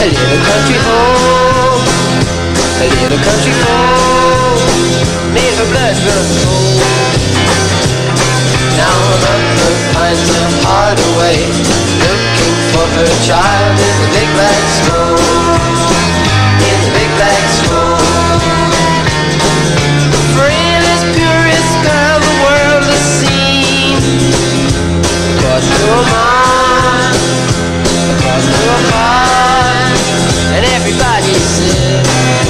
little country home, a little country home, made her blood run cold. Now her mother finds her heart away, looking for her child in the big black stone, in the big black stone. The frailest, purest girl the world has seen, got to her mind, got to her heart, and everybody said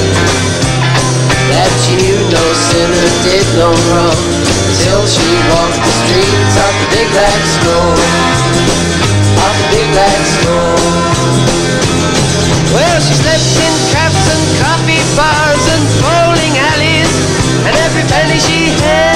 that she knew no sinner did no wrong, till she walked the streets of the big black stone, of the big black stone. Well, she slept in cabs and coffee bars and bowling alleys, and every penny she had